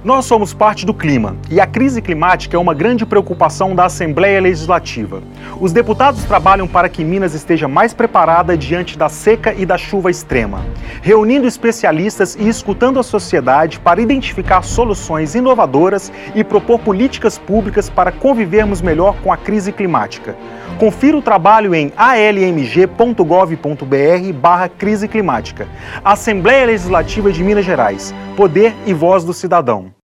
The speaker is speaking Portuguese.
Nós somos parte do clima e a crise climática é uma grande preocupação da Assembleia Legislativa. Os deputados trabalham para que Minas esteja mais preparada diante da seca e da chuva extrema, reunindo especialistas e escutando a sociedade para identificar soluções inovadoras e propor políticas públicas para convivermos melhor com a crise climática. Confira o trabalho em almg.gov.br/crise climática. Assembleia Legislativa de Minas Gerais. Poder e voz do cidadão.